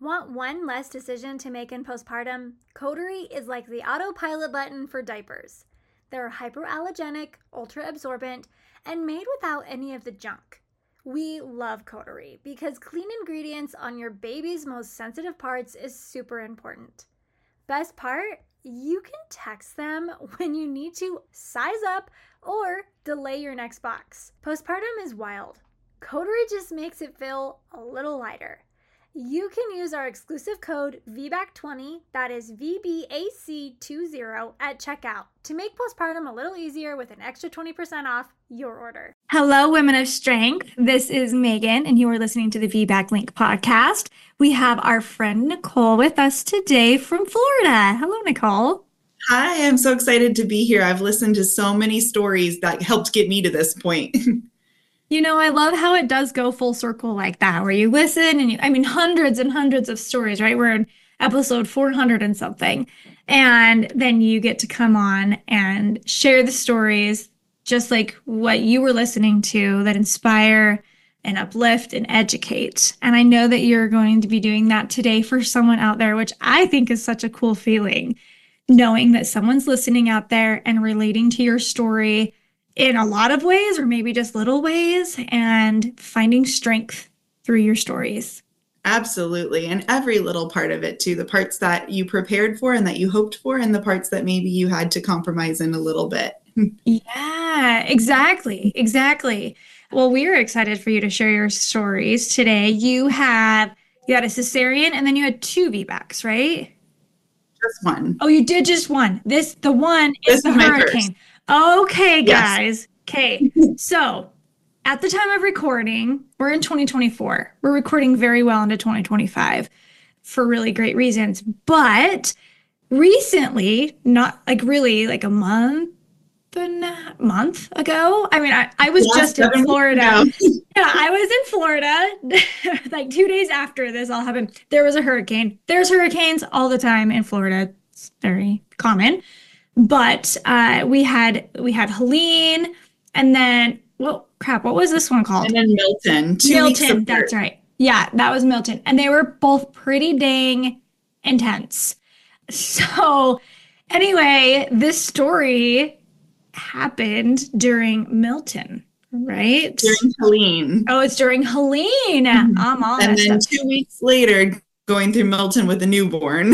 Want one less decision to make in postpartum? Coterie is like the autopilot button for diapers. They're hypoallergenic, ultra absorbent, and made without any of the junk. We love Coterie because clean ingredients on your baby's most sensitive parts is super important. Best part? You can text them when you need to size up or delay your next box. Postpartum is wild. Coterie just makes it feel a little lighter. You can use our exclusive code VBAC20, that is VBAC20 at checkout to make postpartum a little easier with an extra 20% off your order. Hello, Women of Strength. This is Megan, and you are listening to the VBAC Link podcast. We have our friend Nicole with us today from Florida. Hello, Nicole. Hi, I'm so excited to be here. I've listened to so many stories that helped get me to this point. You know, I love how it does go full circle like that, where you listen and hundreds and hundreds of stories, right? We're in episode 400 and something. And then you get to come on and share the stories, just like what you were listening to, that inspire and uplift and educate. And I know that you're going to be doing that today for someone out there, which I think is such a cool feeling, knowing that someone's listening out there and relating to your story in a lot of ways, or maybe just little ways, and finding strength through your stories. Absolutely. And every little part of it too, the parts that you prepared for and that you hoped for, and the parts that maybe you had to compromise in a little bit. Yeah, exactly. Well, we're excited for you to share your stories today. You had a cesarean and then you had 2 VBACs, right? Just one. Oh, you did just one. The one is the hurricane. Okay, guys. Yes. Okay. So at the time of recording, we're in 2024. We're recording very well into 2025 for really great reasons. But recently, not like really like a month ago. I was just in Florida. Yeah, I was in Florida like 2 days after this all happened. There was a hurricane. There's hurricanes all the time in Florida. It's very common. But we had Helene, and then what was this one called? And then Milton. Milton, that's right. Yeah, that was Milton. And they were both pretty dang intense. So anyway, this story happened during Milton, right? During Helene. Oh, it's during Helene. Mm-hmm. And then 2 weeks later, going through Milton with a newborn.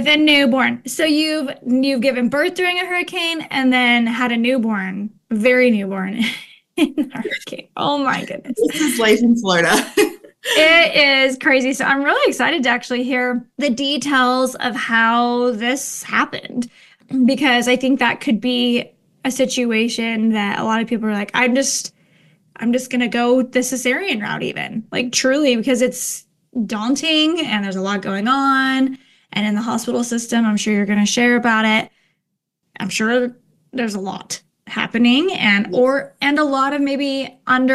So you've given birth during a hurricane and then had a newborn, very newborn in a hurricane. Oh my goodness. This is life in Florida. It is crazy. So I'm really excited to actually hear the details of how this happened, because I think that could be a situation that a lot of people are like, I'm just going to go the cesarean route even, like truly, because it's daunting and there's a lot going on. And in the hospital system, I'm sure you're going to share about it. I'm sure there's a lot happening and a lot of maybe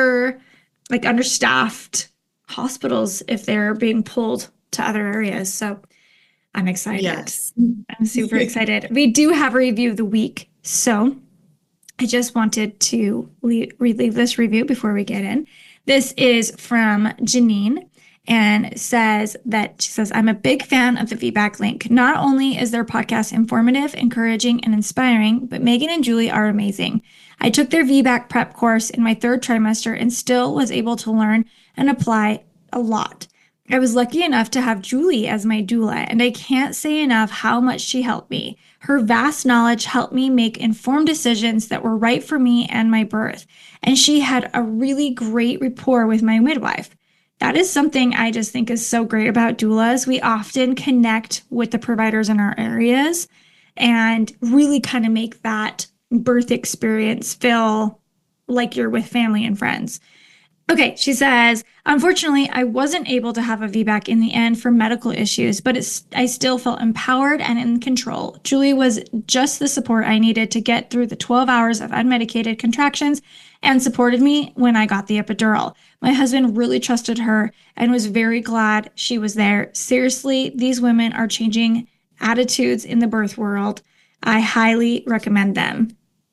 understaffed hospitals if they're being pulled to other areas. So I'm excited. Yes. I'm super excited. We do have a review of the week. So I just wanted to leave this review before we get in. This is from Janine. And she says, I'm a big fan of the VBAC Link. Not only is their podcast informative, encouraging, and inspiring, but Megan and Julie are amazing. I took their VBAC prep course in my 3rd trimester and still was able to learn and apply a lot. I was lucky enough to have Julie as my doula, and I can't say enough how much she helped me. Her vast knowledge helped me make informed decisions that were right for me and my birth. And she had a really great rapport with my midwife. That is something I just think is so great about doulas. We often connect with the providers in our areas and really kind of make that birth experience feel like you're with family and friends. Okay, she says, unfortunately, I wasn't able to have a VBAC in the end for medical issues, but I still felt empowered and in control. Julie was just the support I needed to get through the 12 hours of unmedicated contractions and supported me when I got the epidural. My husband really trusted her and was very glad she was there. Seriously, these women are changing attitudes in the birth world. I highly recommend them.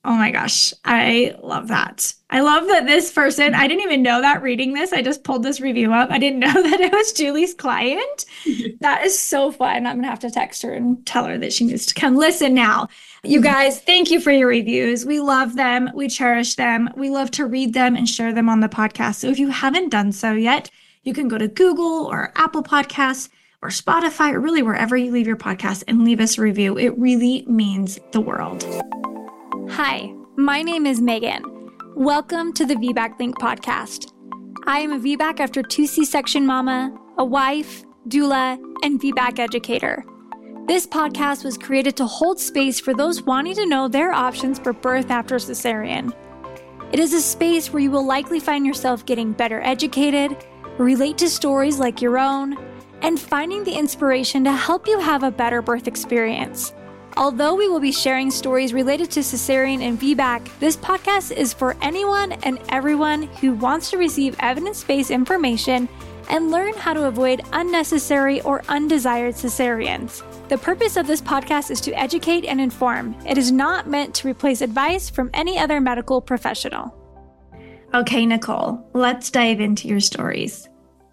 Oh my gosh. I love that. I love that this person, I didn't even know that reading this. I just pulled this review up. I didn't know that it was Julie's client. That is so fun. I'm going to have to text her and tell her that she needs to come listen now. You guys, thank you for your reviews. We love them. We cherish them. We love to read them and share them on the podcast. So if you haven't done so yet, you can go to Google or Apple Podcasts or Spotify or really wherever you leave your podcast and leave us a review. It really means the world. Hi, my name is Megan. Welcome to the VBAC Link podcast. I am a VBAC after 2 C-section mama, a wife, doula, and VBAC educator. This podcast was created to hold space for those wanting to know their options for birth after cesarean. It is a space where you will likely find yourself getting better educated, relate to stories like your own, and finding the inspiration to help you have a better birth experience. Although we will be sharing stories related to cesarean and VBAC, this podcast is for anyone and everyone who wants to receive evidence-based information and learn how to avoid unnecessary or undesired cesareans. The purpose of this podcast is to educate and inform. It is not meant to replace advice from any other medical professional. Okay, Nicole, let's dive into your stories.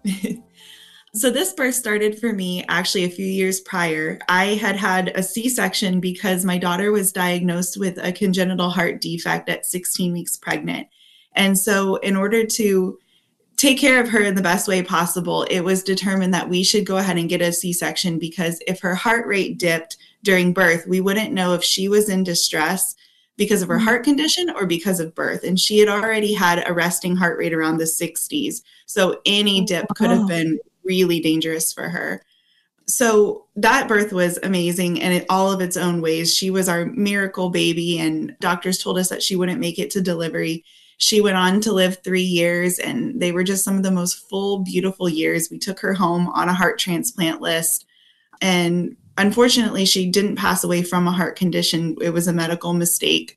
So this birth started for me actually a few years prior. I had a C-section because my daughter was diagnosed with a congenital heart defect at 16 weeks pregnant. And so in order to take care of her in the best way possible, it was determined that we should go ahead and get a C-section because if her heart rate dipped during birth, we wouldn't know if she was in distress because of her heart condition or because of birth. And she had already had a resting heart rate around the 60s. So any dip could have been really dangerous for her. So that birth was amazing in all of its own ways. She was our miracle baby, and doctors told us that she wouldn't make it to delivery. She went on to live 3 years, and they were just some of the most full, beautiful years. We took her home on a heart transplant list, and unfortunately, she didn't pass away from a heart condition. It was a medical mistake.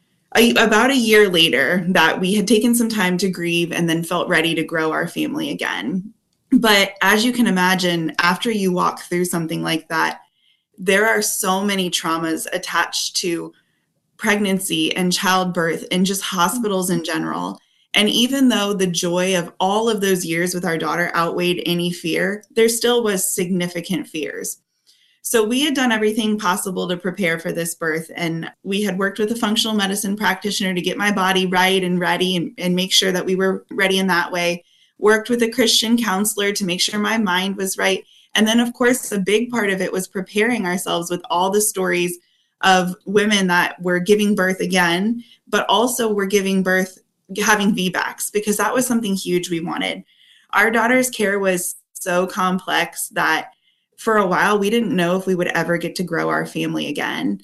About a year later, that we had taken some time to grieve and then felt ready to grow our family again. But as you can imagine, after you walk through something like that, there are so many traumas attached to pregnancy and childbirth and just hospitals in general. And even though the joy of all of those years with our daughter outweighed any fear, there still was significant fears. So we had done everything possible to prepare for this birth. And we had worked with a functional medicine practitioner to get my body right and ready and make sure that we were ready in that way. Worked with a Christian counselor to make sure my mind was right. And then, of course, a big part of it was preparing ourselves with all the stories of women that were giving birth again, but also were giving birth, having VBACs, because that was something huge we wanted. Our daughter's care was so complex that for a while, we didn't know if we would ever get to grow our family again.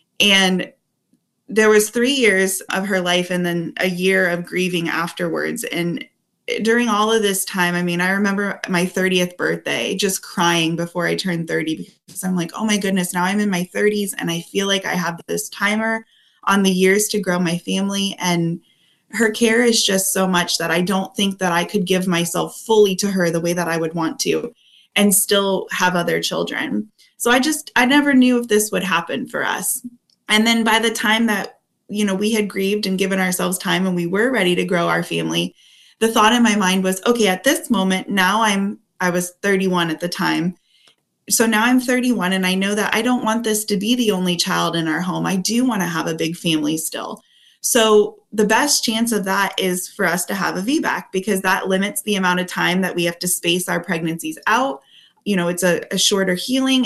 And there was 3 years of her life and then a year of grieving afterwards. And during all of this time, I mean, I remember my 30th birthday just crying before I turned 30 because I'm like, oh my goodness, now I'm in my 30s and I feel like I have this timer on the years to grow my family. And her care is just so much that I don't think that I could give myself fully to her the way that I would want to and still have other children. So I never knew if this would happen for us. And then by the time that, we had grieved and given ourselves time and we were ready to grow our family, the thought in my mind was, okay, at this moment, now I was 31 at the time. So now I'm 31 and I know that I don't want this to be the only child in our home. I do want to have a big family still. So the best chance of that is for us to have a VBAC because that limits the amount of time that we have to space our pregnancies out. It's a shorter healing.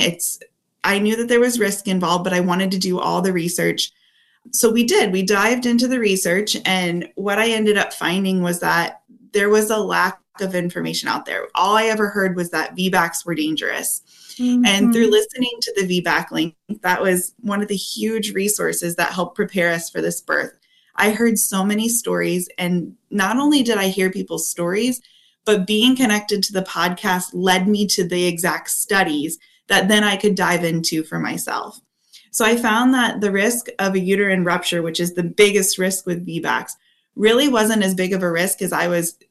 I knew that there was risk involved, but I wanted to do all the research. So we dived into the research, and what I ended up finding was that there was a lack of information out there. All I ever heard was that VBACs were dangerous. Mm-hmm. And through listening to the VBAC link, that was one of the huge resources that helped prepare us for this birth. I heard so many stories, and not only did I hear people's stories, but being connected to the podcast led me to the exact studies that then I could dive into for myself. So I found that the risk of a uterine rupture, which is the biggest risk with VBACs, really wasn't as big of a risk as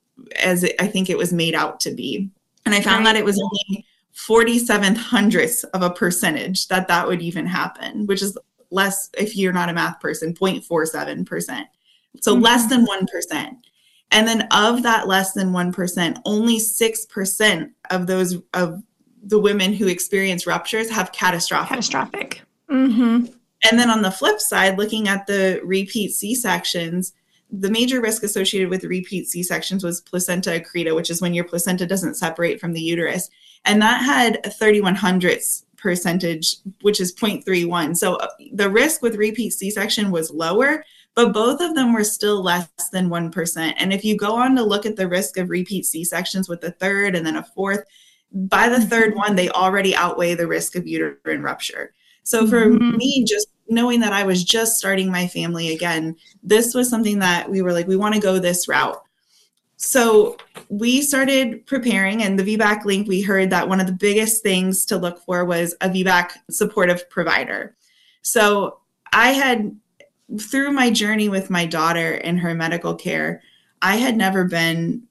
I think it was made out to be. And I found that it was only 47 hundredths of a percentage that would even happen, which is less, if you're not a math person, 0.47%. So less than 1%. And then of that less than 1%, only 6% of the women who experience ruptures have catastrophic. Mm-hmm. And then on the flip side, looking at the repeat C-sections, the major risk associated with repeat C-sections was placenta accreta, which is when your placenta doesn't separate from the uterus. And that had a 3/100th percentage, which is 0.31. So the risk with repeat C-section was lower, but both of them were still less than 1%. And if you go on to look at the risk of repeat C-sections with a third and then a fourth, by the third one, they already outweigh the risk of uterine rupture. So for me, just knowing that I was just starting my family again, this was something that we were like, we want to go this route. So we started preparing, and the VBAC link, we heard that one of the biggest things to look for was a VBAC supportive provider. So I had, through my journey with my daughter and her medical care, I had never been,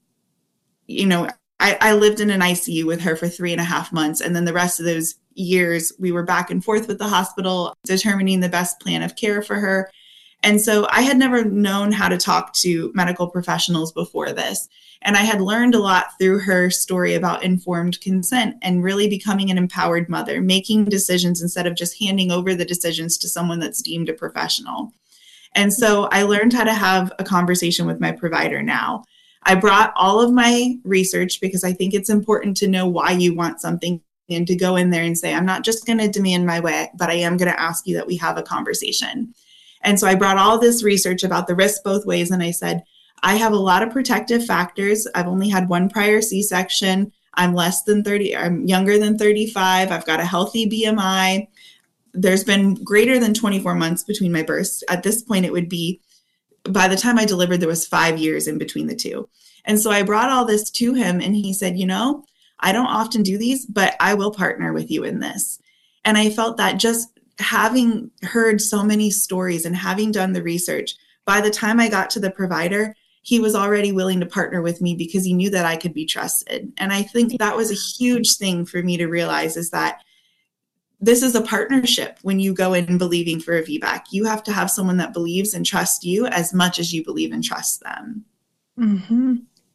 I lived in an ICU with her for 3.5 months. And then the rest of those years, we were back and forth with the hospital, determining the best plan of care for her. And so I had never known how to talk to medical professionals before this. And I had learned a lot through her story about informed consent and really becoming an empowered mother, making decisions instead of just handing over the decisions to someone that's deemed a professional. And so I learned how to have a conversation with my provider now. I brought all of my research because I think it's important to know why you want something and to go in there and say, I'm not just going to demand my way, but I am going to ask you that we have a conversation. And so I brought all this research about the risk both ways. And I said, I have a lot of protective factors. I've only had one prior C-section. I'm younger than 35. I've got a healthy BMI. There's been greater than 24 months between my births. At this point, it would be, by the time I delivered, there was 5 years in between the two. And so I brought all this to him and he said, I don't often do these, but I will partner with you in this. And I felt that just having heard so many stories and having done the research, by the time I got to the provider, he was already willing to partner with me because he knew that I could be trusted. And I think that was a huge thing for me to realize, is that this is a partnership. When you go in believing for a VBAC, you have to have someone that believes and trusts you as much as you believe and trust them. Mm-hmm.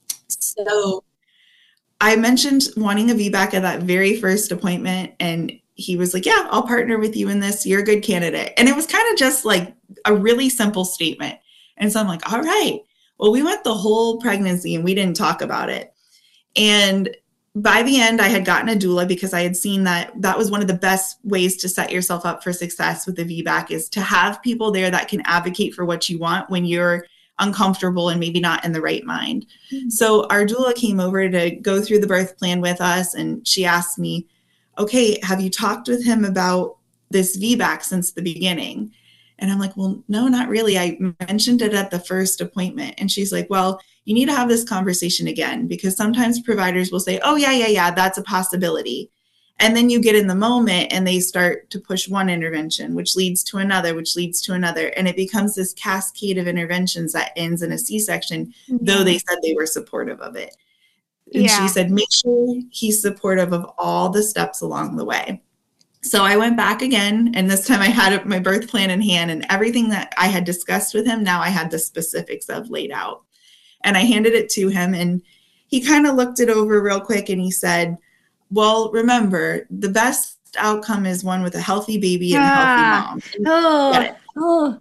So I mentioned wanting a VBAC at that very first appointment, and he was like, yeah, I'll partner with you in this. You're a good candidate. And it was kind of just like a really simple statement. And so I'm like, all right, well, we went the whole pregnancy and we didn't talk about it. And by the end, I had gotten a doula because I had seen that was one of the best ways to set yourself up for success with the VBAC, is to have people there that can advocate for what you want when you're uncomfortable and maybe not in the right mind. Mm-hmm. So our doula came over to go through the birth plan with us, and she asked me, okay, have you talked with him about this VBAC since the beginning? And I'm like, well, no, not really. I mentioned it at the first appointment. And she's like, well, you need to have this conversation again, because sometimes providers will say, oh, yeah, that's a possibility. And then you get in the moment and they start to push one intervention, which leads to another, which leads to another. And it becomes this cascade of interventions that ends in a C-section, though they said they were supportive of it. And she said, make sure he's supportive of all the steps along the way. So I went back again, and this time I had my birth plan in hand, and everything that I had discussed with him, now I had the specifics of laid out. And I handed it to him, and he kind of looked it over real quick, and he said, well, remember, the best outcome is one with a healthy baby and a healthy mom. Oh.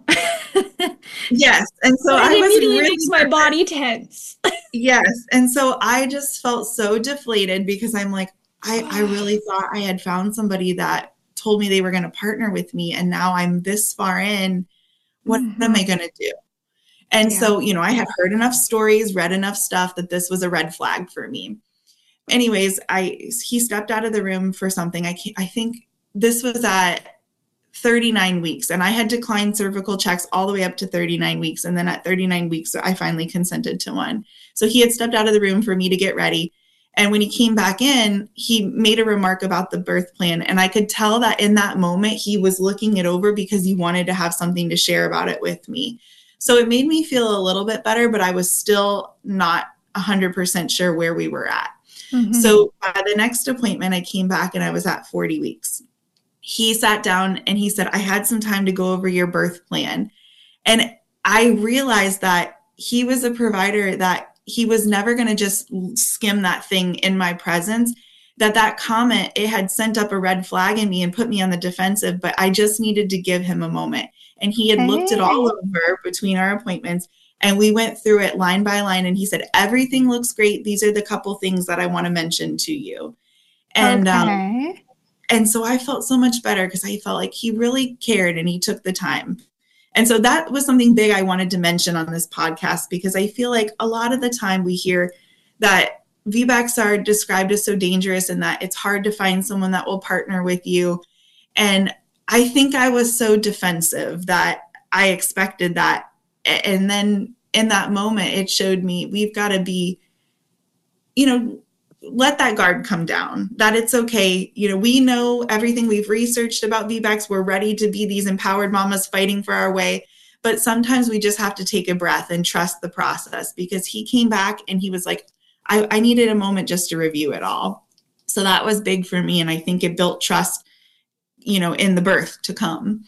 Yes. And so I was immediately really makes my body tense. Yes. And so I just felt so deflated, because I'm like, I really thought I had found somebody that told me they were going to partner with me. And now I'm this far in. What am I going to do? And so, I had heard enough stories, read enough stuff that this was a red flag for me. Anyways, he stepped out of the room for something. I think this was at 39 weeks, and I had declined cervical checks all the way up to 39 weeks. And then at 39 weeks, I finally consented to one. So he had stepped out of the room for me to get ready. And when he came back in, he made a remark about the birth plan. And I could tell that in that moment, he was looking it over because he wanted to have something to share about it with me. So it made me feel a little bit better, but I was still not 100% sure where we were at. Mm-hmm. So by the next appointment, I came back and I was at 40 weeks. he sat down and he said, I had some time to go over your birth plan. And I realized that he was a provider, that he was never going to just skim that thing in my presence, that comment, it had sent up a red flag in me and put me on the defensive, but I just needed to give him a moment. And he had looked it all over between our appointments, and we went through it line by line. And he said, everything looks great. These are the couple things that I want to mention to you. And, and so I felt so much better because I felt like he really cared and he took the time. And so that was something big I wanted to mention on this podcast, because I feel like a lot of the time we hear that VBACs are described as so dangerous and that it's hard to find someone that will partner with you. And I think I was so defensive that I expected that. And then in that moment, it showed me we've got to be, let that guard come down, that it's okay. We know everything, we've researched about VBACs. We're ready to be these empowered mamas fighting for our way. But sometimes we just have to take a breath and trust the process, because he came back and he was like, I needed a moment just to review it all. So that was big for me. And I think it built trust, in the birth to come.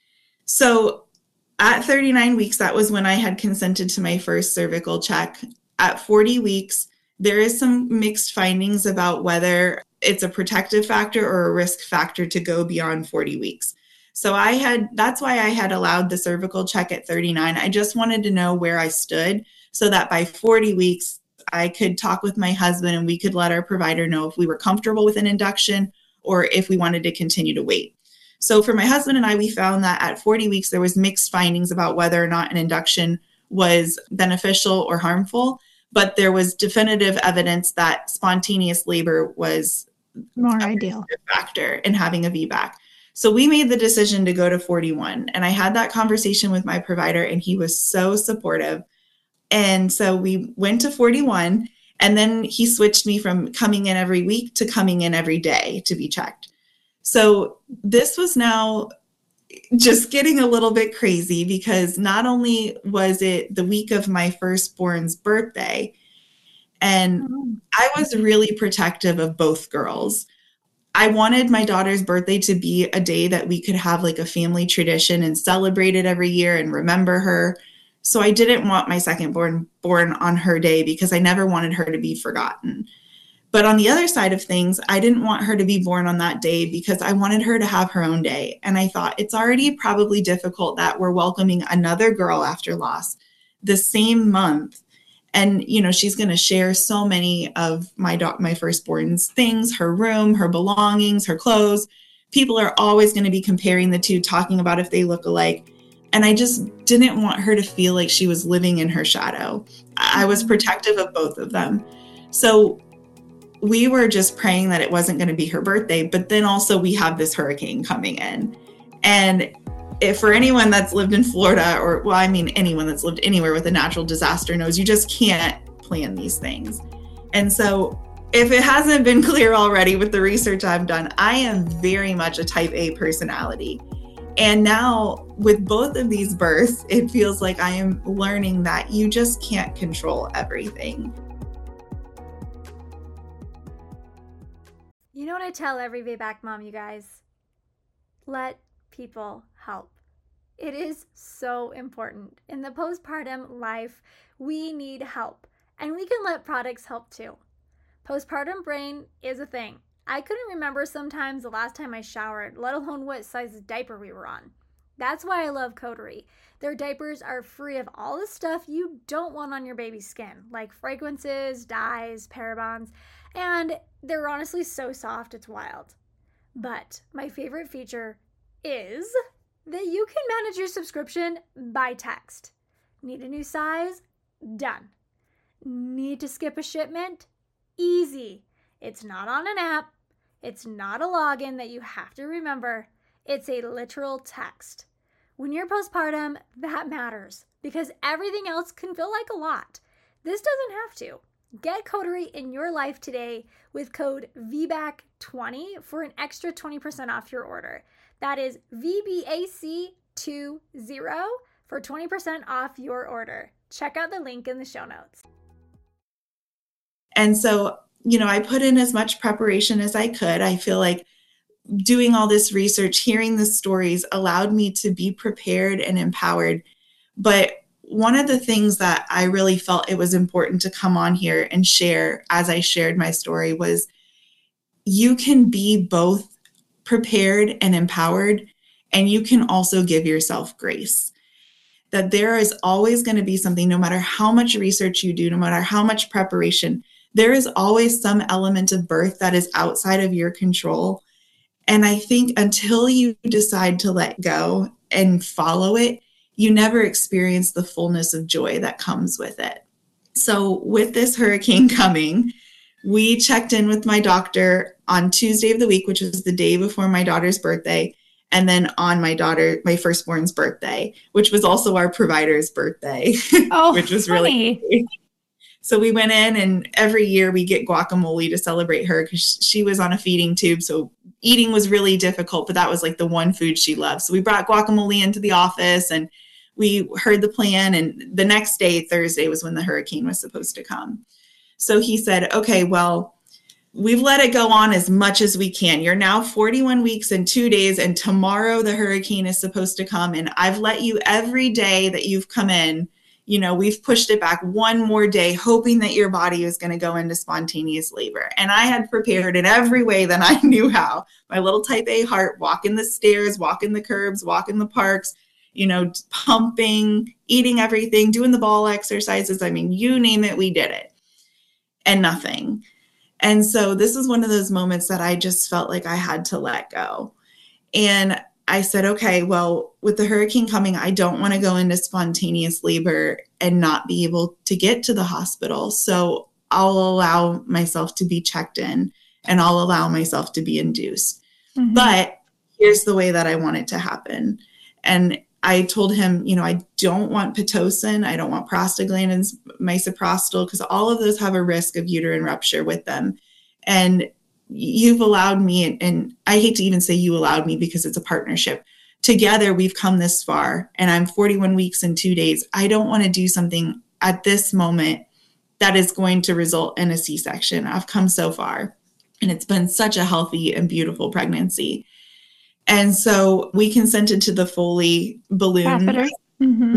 So at 39 weeks, that was when I had consented to my first cervical check. At 40 weeks, there is some mixed findings about whether it's a protective factor or a risk factor to go beyond 40 weeks. So that's why I had allowed the cervical check at 39. I just wanted to know where I stood so that by 40 weeks, I could talk with my husband and we could let our provider know if we were comfortable with an induction or if we wanted to continue to wait. So for my husband and I, we found that at 40 weeks, there was mixed findings about whether or not an induction was beneficial or harmful. But there was definitive evidence that spontaneous labor was more ideal factor in having a VBAC. So we made the decision to go to 41. And I had that conversation with my provider and he was so supportive. And so we went to 41, and then he switched me from coming in every week to coming in every day to be checked. So this was now just getting a little bit crazy, because not only was it the week of my firstborn's birthday, and I was really protective of both girls. I wanted my daughter's birthday to be a day that we could have like a family tradition and celebrate it every year and remember her. So I didn't want my second born on her day, because I never wanted her to be forgotten. But on the other side of things, I didn't want her to be born on that day because I wanted her to have her own day. And I thought it's already probably difficult that we're welcoming another girl after loss the same month. And, she's going to share so many of my firstborn's things, her room, her belongings, her clothes. People are always going to be comparing the two, talking about if they look alike. And I just didn't want her to feel like she was living in her shadow. I was protective of both of them. So we were just praying that it wasn't going to be her birthday, but then also we have this hurricane coming in. And if for anyone that's lived in Florida, anyone that's lived anywhere with a natural disaster knows you just can't plan these things. And so if it hasn't been clear already with the research I've done, I am very much a type A personality. And now with both of these births, it feels like I am learning that you just can't control everything. You know what I tell every VBAC mom, you guys? Let people help. It is so important. In the postpartum life, we need help, and we can let products help too. Postpartum brain is a thing. I couldn't remember sometimes the last time I showered, let alone what size diaper we were on. That's why I love Coterie. Their diapers are free of all the stuff you don't want on your baby's skin, like fragrances, dyes, parabens, and they're honestly so soft, it's wild. But my favorite feature is that you can manage your subscription by text. Need a new size? Done. Need to skip a shipment? Easy. It's not on an app. It's not a login that you have to remember. It's a literal text. When you're postpartum, that matters because everything else can feel like a lot. This doesn't have to. Get Coterie in your life today with code VBAC20 for an extra 20% off your order. That is VBAC20 for 20% off your order. Check out the link in the show notes. And so, I put in as much preparation as I could. I feel like doing all this research, hearing the stories allowed me to be prepared and empowered. But one of the things that I really felt it was important to come on here and share as I shared my story was you can be both prepared and empowered, and you can also give yourself grace. That there is always going to be something, no matter how much research you do, no matter how much preparation, there is always some element of birth that is outside of your control. And I think until you decide to let go and follow it, you never experience the fullness of joy that comes with it. So with this hurricane coming, we checked in with my doctor on Tuesday of the week, which was the day before my daughter's birthday. And then on my firstborn's birthday, which was also our provider's birthday, which was really cool. So we went in, and every year we get guacamole to celebrate her because she was on a feeding tube. So eating was really difficult, but that was like the one food she loved. So we brought guacamole into the office and we heard the plan. And the next day, Thursday, was when the hurricane was supposed to come. So he said, okay, well, we've let it go on as much as we can. You're now 41 weeks and 2 days, and tomorrow the hurricane is supposed to come. And I've let you every day that you've come in, we've pushed it back one more day, hoping that your body was going to go into spontaneous labor. And I had prepared in every way that I knew how. My little type A heart, walking the stairs, walking the curbs, walking the parks, pumping, eating everything, doing the ball exercises. I mean, you name it, we did it. And nothing. And so this is one of those moments that I just felt like I had to let go. And I said, okay, well, with the hurricane coming, I don't want to go into spontaneous labor and not be able to get to the hospital. So I'll allow myself to be checked in and I'll allow myself to be induced. Mm-hmm. But here's the way that I want it to happen. And I told him, I don't want Pitocin. I don't want prostaglandins, misoprostol, because all of those have a risk of uterine rupture with them. And you've allowed me, and I hate to even say you allowed me because it's a partnership. Together, we've come this far, and I'm 41 weeks and 2 days. I don't want to do something at this moment that is going to result in a C-section. I've come so far, and it's been such a healthy and beautiful pregnancy. And so we consented to the Foley balloon. Mm-hmm.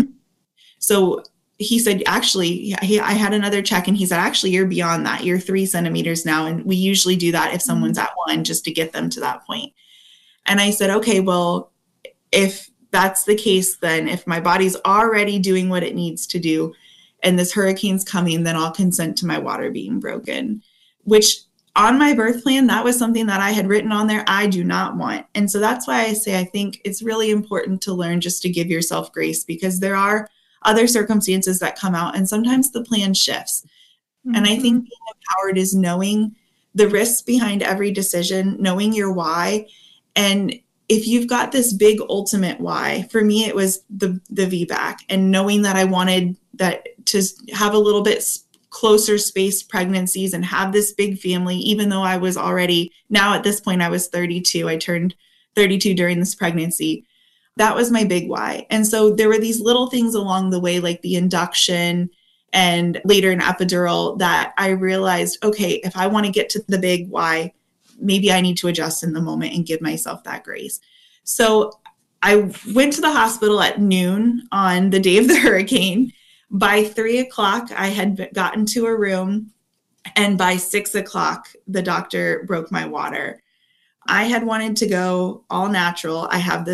So he said, actually, I had another check and he said, actually, you're beyond that. You're 3 centimeters now. And we usually do that if someone's at 1, just to get them to that point. And I said, okay, well, if that's the case, then if my body's already doing what it needs to do and this hurricane's coming, then I'll consent to my water being broken, which on my birth plan, that was something that I had written on there. I do not want. And so that's why I say, I think it's really important to learn just to give yourself grace, because there are other circumstances that come out and sometimes the plan shifts. Mm-hmm. And I think being empowered is knowing the risks behind every decision, knowing your why. And if you've got this big ultimate why, for me, it was the VBAC, and knowing that I wanted that to have a little bit closer spaced pregnancies and have this big family, even though I was already, now at this point, I was 32. I turned 32 during this pregnancy. That was my big why. And so there were these little things along the way, like the induction and later an epidural, that I realized, okay, if I want to get to the big why, maybe I need to adjust in the moment and give myself that grace. So I went to the hospital at noon on the day of the hurricane. By 3:00, I had gotten to a room, and by 6:00, the doctor broke my water. I had wanted to go all natural.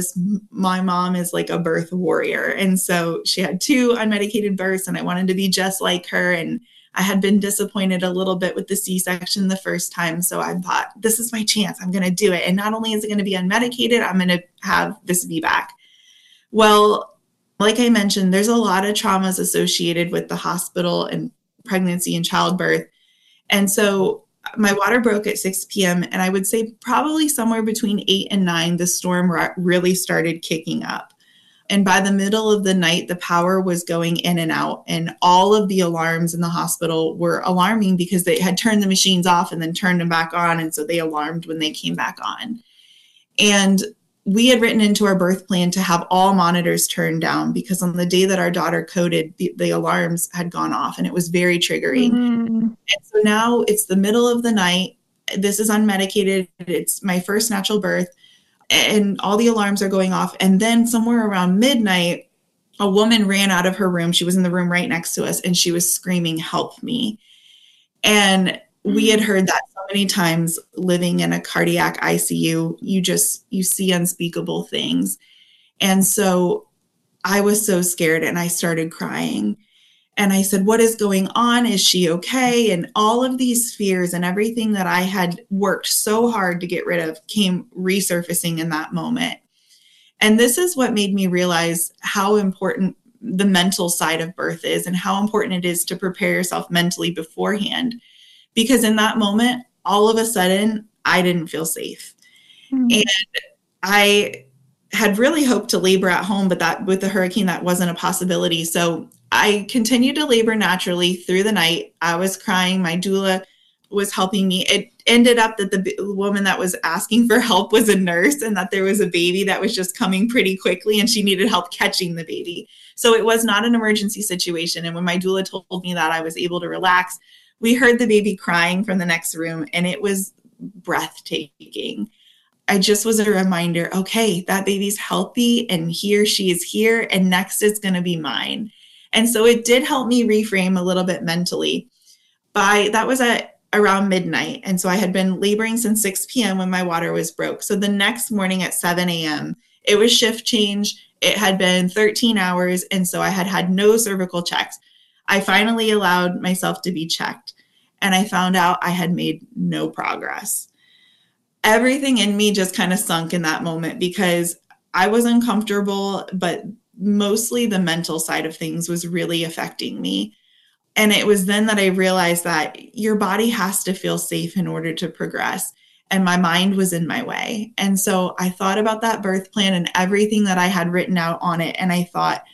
My mom is like a birth warrior. And so she had 2 unmedicated births, and I wanted to be just like her. And I had been disappointed a little bit with the C-section the first time. So I thought, this is my chance. I'm going to do it. And not only is it going to be unmedicated, I'm going to have this VBAC. Well, like I mentioned, there's a lot of traumas associated with the hospital and pregnancy and childbirth. And so my water broke at 6 p.m. And I would say probably somewhere between 8 and 9, the storm really started kicking up. And by the middle of the night, the power was going in and out. And all of the alarms in the hospital were alarming because they had turned the machines off and then turned them back on. And so they alarmed when they came back on. And we had written into our birth plan to have all monitors turned down because on the day that our daughter coded, the alarms had gone off and it was very triggering. Mm-hmm. And so now it's the middle of the night This is unmedicated. It's my first natural birth. And all the alarms are going off. And then somewhere around midnight, a woman ran out of her room. She was in the room right next to us, and she was screaming, "Help me." And we had heard that so many times living in a cardiac ICU. You see unspeakable things. And so I was so scared, and I started crying. And I said, "What is going on? Is she okay?" And all of these fears and everything that I had worked so hard to get rid of came resurfacing in that moment. And this is what made me realize how important the mental side of birth is, and how important it is to prepare yourself mentally beforehand. Because in that moment, all of a sudden, I didn't feel safe. Mm-hmm. And I had really hoped to labor at home, but that with the hurricane, that wasn't a possibility. So I continued to labor naturally through the night. I was crying. My doula was helping me. It ended up that the woman that was asking for help was a nurse, and that there was a baby that was just coming pretty quickly, and she needed help catching the baby. So it was not an emergency situation. And when my doula told me that, I was able to relax. We heard the baby crying from the next room, and it was breathtaking. I just was a reminder, okay, that baby's healthy, and she is here, and next it's going to be mine. And so it did help me reframe a little bit mentally. That was at around midnight. And so I had been laboring since 6 p.m. when my water was broke. So the next morning at 7 a.m., it was shift change. It had been 13 hours. And so I had had no cervical checks. I finally allowed myself to be checked, and I found out I had made no progress. Everything in me just kind of sunk in that moment, because I was uncomfortable, but mostly the mental side of things was really affecting me. And it was then that I realized that your body has to feel safe in order to progress. And my mind was in my way. And so I thought about that birth plan and everything that I had written out on it. And I thought,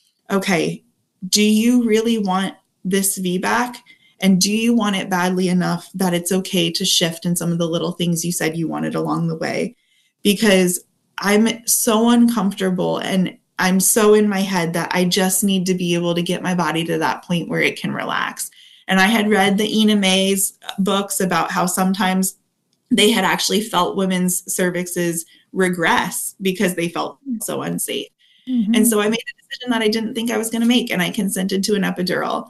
okay, do you really want this VBAC? And do you want it badly enough that it's okay to shift in some of the little things you said you wanted along the way? Because I'm so uncomfortable, and I'm so in my head that I just need to be able to get my body to that point where it can relax. And I had read the Ina May's books about how sometimes they had actually felt women's cervixes regress because they felt so unsafe. Mm-hmm. And so I made a decision that I didn't think I was going to make, and I consented to an epidural.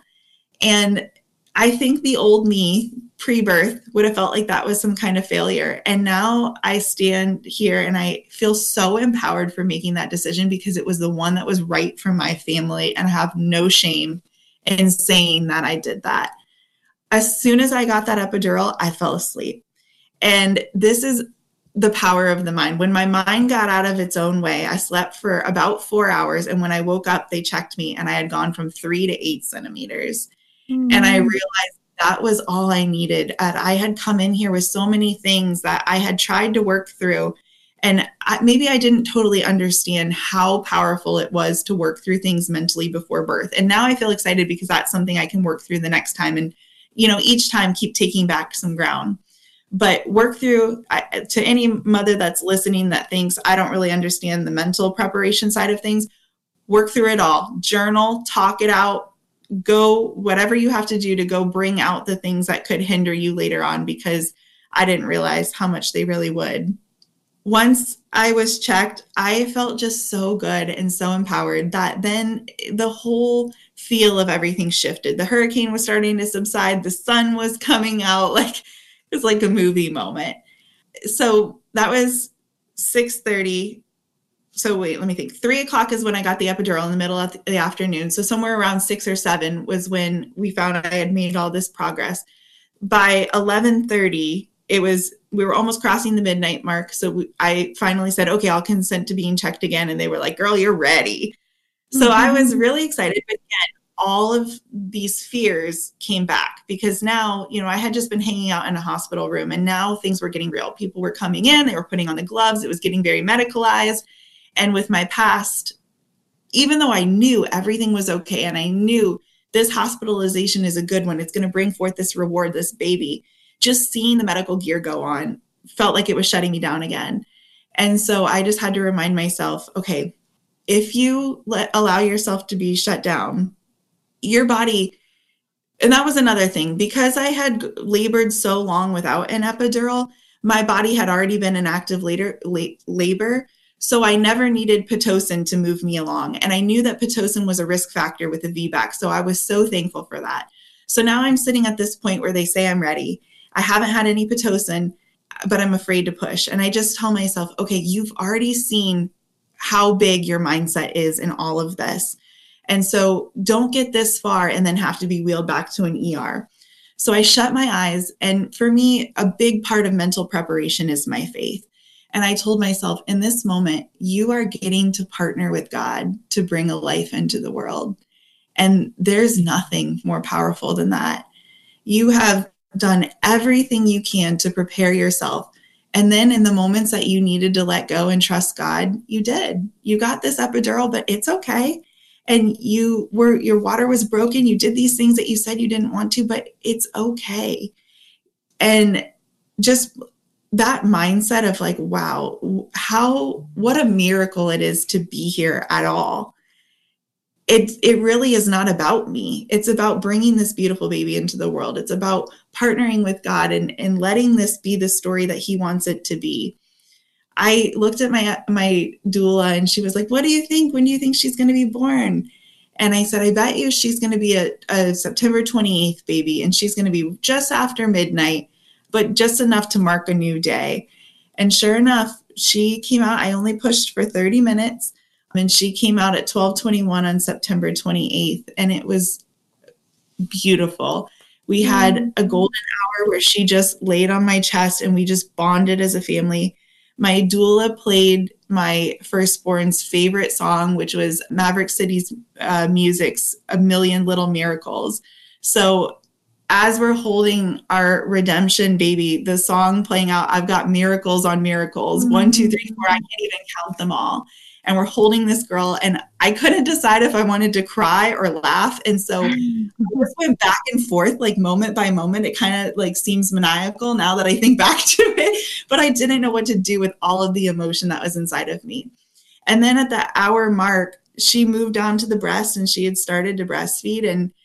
And I think the old me pre-birth would have felt like that was some kind of failure. And now I stand here and I feel so empowered for making that decision, because it was the one that was right for my family, and I have no shame in saying that I did that. As soon as I got that epidural, I fell asleep. And this is the power of the mind. When my mind got out of its own way, I slept for about 4 hours. And when I woke up, they checked me, and I had gone from 3 to 8 centimeters. Mm-hmm. And I realized that was all I needed. I had come in here with so many things that I had tried to work through. And maybe I didn't totally understand how powerful it was to work through things mentally before birth. And now I feel excited because that's something I can work through the next time. And, each time keep taking back some ground. But work through, to any mother that's listening that thinks I don't really understand the mental preparation side of things, work through it all. Journal, talk it out, go whatever you have to do to go bring out the things that could hinder you later on, because I didn't realize how much they really would. Once I was checked, I felt just so good and so empowered that then the whole feel of everything shifted. The hurricane was starting to subside. The sun was coming out. It's like a movie moment. So that was 6:30. So wait, let me think. 3 o'clock is when I got the epidural in the middle of the afternoon. So somewhere around 6 or 7 was when we found I had made all this progress. By 11:30, we were almost crossing the midnight mark. So I finally said, okay, I'll consent to being checked again. And they were like, girl, you're ready. So mm-hmm. I was really excited. But again, all of these fears came back, because now, I had just been hanging out in a hospital room, and now things were getting real. People were coming in, they were putting on the gloves. It was getting very medicalized. And with my past, even though I knew everything was okay, and I knew this hospitalization is a good one, it's going to bring forth this reward, this baby, just seeing the medical gear go on felt like it was shutting me down again. And so I just had to remind myself, okay, if you allow yourself to be shut down, your body And that was another thing. Because I had labored so long without an epidural, my body had already been in active labor. So I never needed Pitocin to move me along. And I knew that Pitocin was a risk factor with a VBAC. So I was so thankful for that. So now I'm sitting at this point where they say I'm ready. I haven't had any Pitocin, but I'm afraid to push. And I just tell myself, okay, you've already seen how big your mindset is in all of this. And so don't get this far and then have to be wheeled back to an ER. So I shut my eyes. And for me, a big part of mental preparation is my faith. And I told myself, in this moment, you are getting to partner with God to bring a life into the world. And there's nothing more powerful than that. You have done everything you can to prepare yourself. And then in the moments that you needed to let go and trust God, you did. You got this epidural, but it's okay. And your water was broken. You did these things that you said you didn't want to, but it's okay. And just that mindset of like, wow, what a miracle it is to be here at all. It really is not about me. It's about bringing this beautiful baby into the world. It's about partnering with God and letting this be the story that he wants it to be. I looked at my doula and she was like, what do you think? When do you think she's going to be born? And I said, I bet you she's going to be a September 28th baby. And she's going to be just after midnight, but just enough to mark a new day. And sure enough, she came out. I only pushed for 30 minutes. And she came out at 12:21 on September 28th. And it was beautiful. We had a golden hour where she just laid on my chest and we just bonded as a family. My doula played my firstborn's favorite song, which was Maverick City's Music's A Million Little Miracles. So as we're holding our redemption baby, the song playing out, I've got miracles on miracles, 1, 2, 3, 4, I can't even count them all. And we're holding this girl and I couldn't decide if I wanted to cry or laugh. And so I just went back and forth, like moment by moment. It kind of like seems maniacal now that I think back to it, but I didn't know what to do with all of the emotion that was inside of me. And then at the hour mark, she moved down to the breast and she had started to breastfeed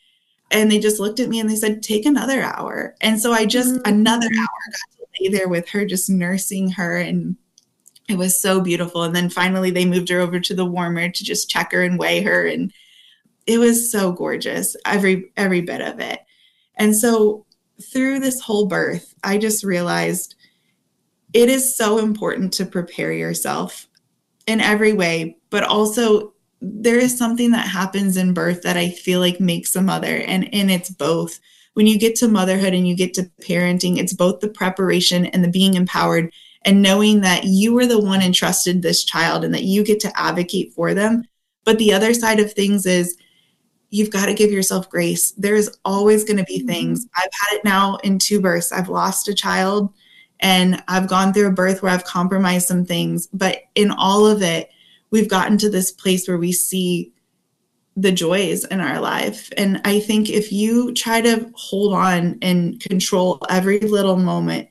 and they just looked at me and they said, take another hour. And so I just another hour got to lay there with her, just nursing her, and it was so beautiful. And then finally they moved her over to the warmer to just check her and weigh her. And it was so gorgeous, every bit of it. And so through this whole birth, I just realized it is so important to prepare yourself in every way, but also there is something that happens in birth that I feel like makes a mother. And it's both. When you get to motherhood and you get to parenting, it's both the preparation and the being empowered and knowing that you were the one entrusted this child and that you get to advocate for them. But the other side of things is you've got to give yourself grace. There's always going to be things. I've had it now in 2 births. I've lost a child and I've gone through a birth where I've compromised some things. But in all of it, we've gotten to this place where we see the joys in our life. And I think if you try to hold on and control every little moment,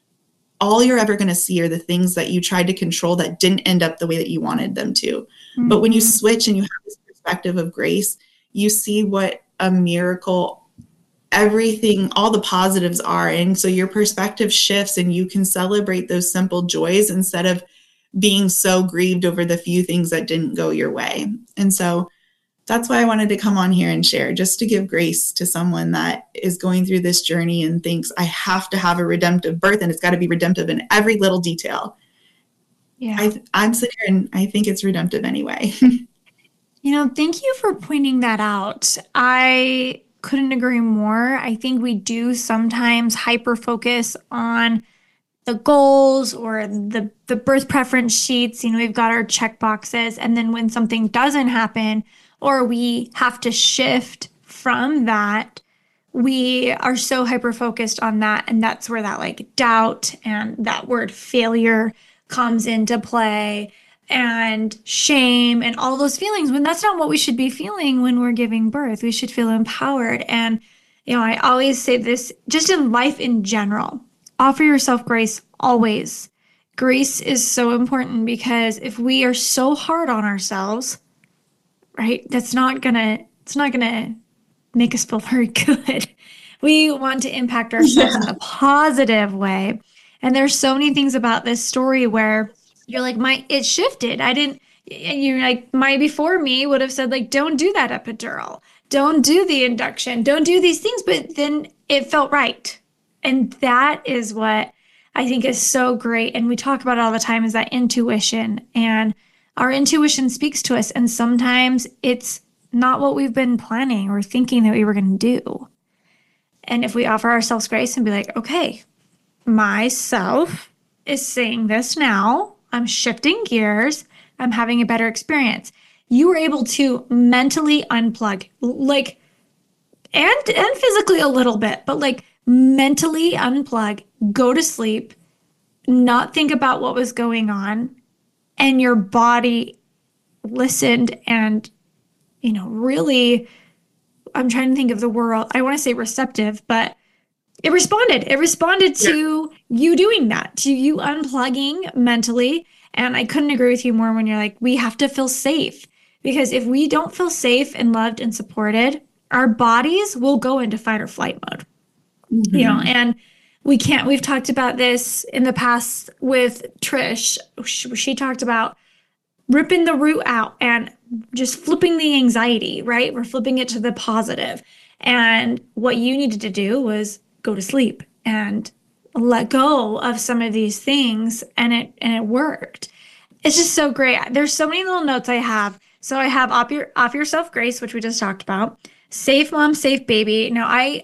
all you're ever going to see are the things that you tried to control that didn't end up the way that you wanted them to. Mm-hmm. But when you switch and you have this perspective of grace, you see what a miracle everything, all the positives are. And so your perspective shifts and you can celebrate those simple joys instead of being so grieved over the few things that didn't go your way. And so that's why I wanted to come on here and share, just to give grace to someone that is going through this journey and thinks I have to have a redemptive birth and it's got to be redemptive in every little detail. Yeah, I'm sitting here and I think it's redemptive anyway. Thank you for pointing that out. I couldn't agree more. I think we do sometimes hyper focus on the goals or the birth preference sheets. We've got our check boxes. And then when something doesn't happen, or we have to shift from that, we are so hyper-focused on that. And that's where that doubt and that word failure comes into play, and shame and all those feelings, when that's not what we should be feeling when we're giving birth. We should feel empowered. And, I always say this just in life in general, offer yourself grace always. Grace is so important because if we are so hard on ourselves, right, it's not gonna make us feel very good. We want to impact ourselves in a positive way. And there's so many things about this story where you're like, it shifted. And you're like, my before me would have said, like, don't do that epidural. Don't do the induction. Don't do these things. But then it felt right. And that is what I think is so great. And we talk about it all the time, is that intuition. And our intuition speaks to us. And sometimes it's not what we've been planning or thinking that we were going to do. And if we offer ourselves grace and be like, okay, myself is saying this now, I'm shifting gears, I'm having a better experience. You were able to mentally unplug, like, and physically a little bit, but like mentally unplug, go to sleep, not think about what was going on, and your body listened and, really, I'm trying to think of the word, I want to say receptive, but it responded. It responded to you doing that, to you unplugging mentally. And I couldn't agree with you more when you're like, we have to feel safe, because if we don't feel safe and loved and supported, our bodies will go into fight or flight mode. And we've talked about this in the past with Trish. She talked about ripping the root out and just flipping the anxiety, right? We're flipping it to the positive. And what you needed to do was go to sleep and let go of some of these things. And it worked. It's just so great. There's so many little notes I have. So I have offer yourself grace, which we just talked about. Safe mom, safe baby. Now I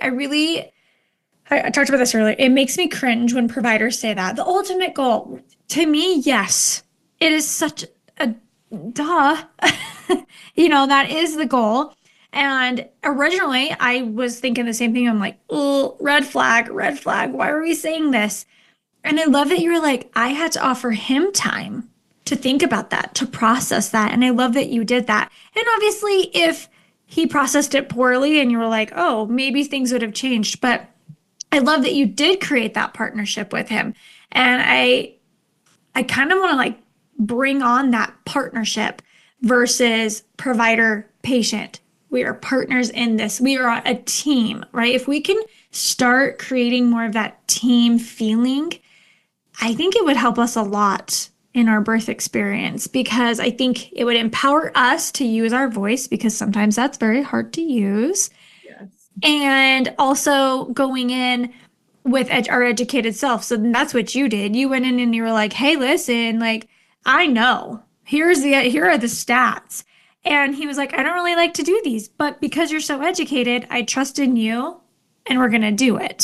talked about this earlier. It makes me cringe when providers say that. The ultimate goal, to me, yes, it is such a duh. That is the goal. And originally I was thinking the same thing. I'm like, oh, red flag. Why are we saying this? And I love that you were like, I had to offer him time to think about that, to process that. And I love that you did that. And obviously, if he processed it poorly and you were like, oh, maybe things would have changed. But I love that you did create that partnership with him. And I kind of want to like bring on that partnership versus provider patient. We are partners in this. We are a team, right? If we can start creating more of that team feeling, I think it would help us a lot in our birth experience, because I think it would empower us to use our voice, because sometimes that's very hard to use. Yes. And also going in with our educated self. So that's what you did. You went in and you were like, hey, listen, like, I know, here are the stats. And he was like, I don't really like to do these, but because you're so educated, I trust in you and we're going to do it.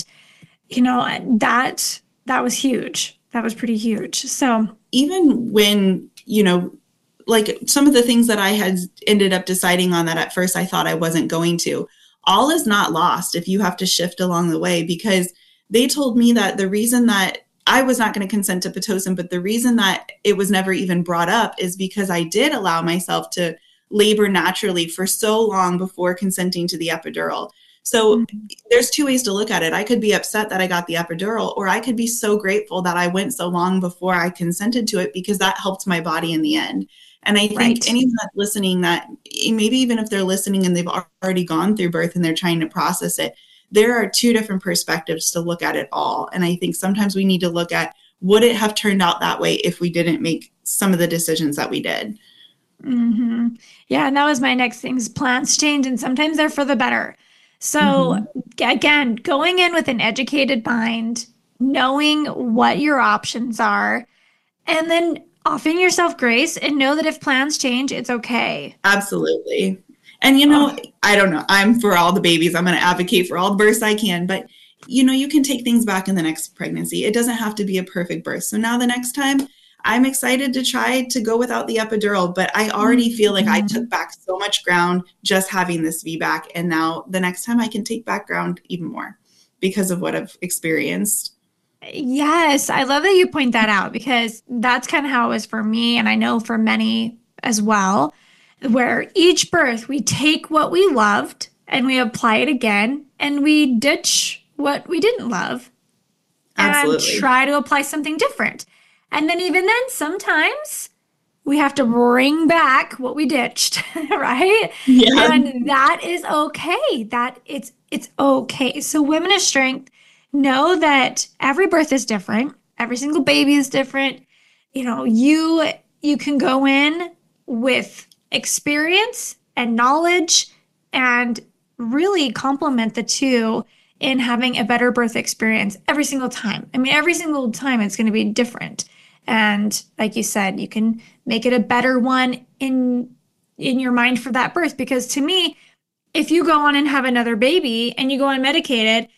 That was huge. That was pretty huge. So even when, like some of the things that I had ended up deciding on that at first I thought I wasn't going to, all is not lost if you have to shift along the way, because they told me that the reason that I was not going to consent to Pitocin, but the reason that it was never even brought up is because I did allow myself to labor naturally for so long before consenting to the epidural. So there's two ways to look at it. I could be upset that I got the epidural, or I could be so grateful that I went so long before I consented to it, because that helped my body in the end. And I think anyone that's listening, that maybe even if they're listening and they've already gone through birth and they're trying to process it, there are two different perspectives to look at it all. And I think sometimes we need to look at, would it have turned out that way if we didn't make some of the decisions that we did? Mm-hmm. Yeah, and that was my next thing, is plans change, and sometimes they're for the better. So again, going in with an educated mind, knowing what your options are, and then offering yourself grace and know that if plans change, it's okay. Absolutely. And, I don't know, I'm for all the babies. I'm going to advocate for all the births I can, but, you can take things back in the next pregnancy. It doesn't have to be a perfect birth. So now the next time, I'm excited to try to go without the epidural, but I already feel like I took back so much ground just having this VBAC. And now the next time I can take back ground even more because of what I've experienced. Yes, I love that you point that out, because that's kind of how it was for me. And I know for many as well, where each birth we take what we loved and we apply it again, and we ditch what we didn't love. Absolutely. And try to apply something different. And then even then, sometimes we have to bring back what we ditched, right? Yeah. And that is okay. That it's okay. So women of strength know that every birth is different. Every single baby is different. You can go in with experience and knowledge and really complement the two in having a better birth experience every single time. I mean, every single time it's going to be different. And like you said, you can make it a better one in your mind for that birth. Because to me, if you go on and have another baby and you go unmedicated,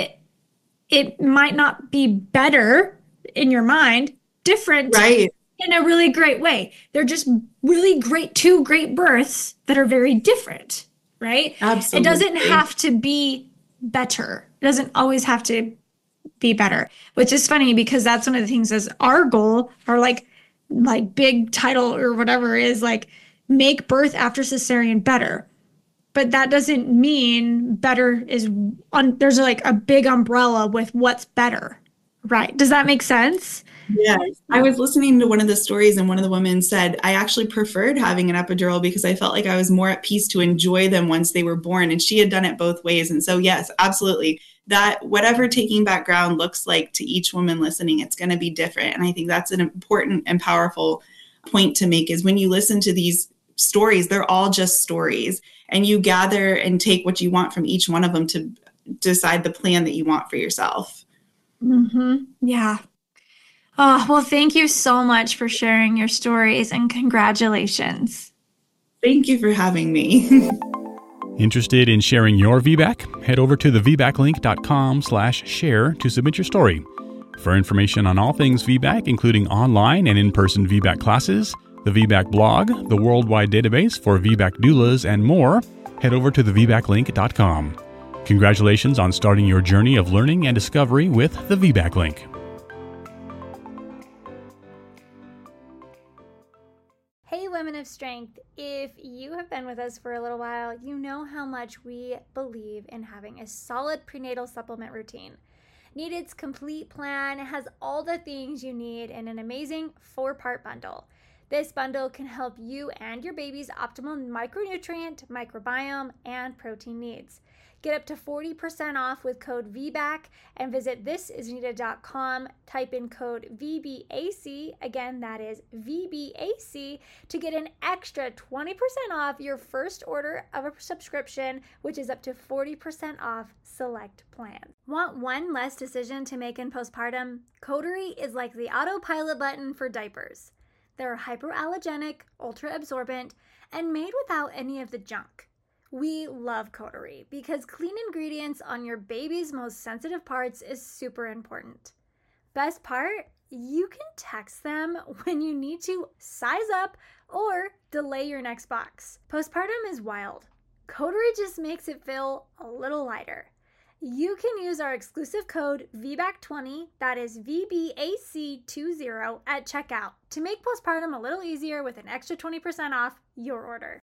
it might not be better in your mind, different Right. in a really great way. They're just really great, two great births that are very different, right? Absolutely. It doesn't have to be better. It doesn't always have to be better, which is funny because that's one of the things as our goal, our like big title or whatever is like make birth after cesarean better. But that doesn't mean better is on, there's like a big umbrella with what's better, right? Does that make sense? Yes. I was listening to one of the stories and one of the women said, I actually preferred having an epidural because I felt like I was more at peace to enjoy them once they were born. And she had done it both ways. And so, yes, absolutely. That whatever taking back ground looks like to each woman listening, it's going to be different. And I think that's an important and powerful point to make is when you listen to these stories, they're all just stories. And you gather and take what you want from each one of them to decide the plan that you want for yourself. Mm-hmm. Yeah. Oh, well, thank you so much for sharing your stories and congratulations. Thank you for having me. Interested in sharing your VBAC? Head over to thevbaclink.com/share to submit your story. For information on all things VBAC, including online and in-person VBAC classes, the VBAC blog, the worldwide database for VBAC doulas, and more, head over to thevbaclink.com. Congratulations on starting your journey of learning and discovery with the VBAC Link. Hey, Women of Strength, if you have been with us for a little while, you know how much we believe in having a solid prenatal supplement routine. Needed's complete plan has all the things you need in an amazing 4-part bundle. This bundle can help you and your baby's optimal micronutrient, microbiome, and protein needs. Get up to 40% off with code VBAC and visit thisisneeded.com. Type in code VBAC, again that is VBAC, to get an extra 20% off your first order of a subscription, which is up to 40% off select plans. Want one less decision to make in postpartum? Coterie is like the autopilot button for diapers. They're hypoallergenic, ultra-absorbent, and made without any of the junk. We love Coterie because clean ingredients on your baby's most sensitive parts is super important. Best part? You can text them when you need to size up or delay your next box. Postpartum is wild. Coterie just makes it feel a little lighter. You can use our exclusive code VBAC20, that is VBAC20 at checkout to make postpartum a little easier with an extra 20% off your order.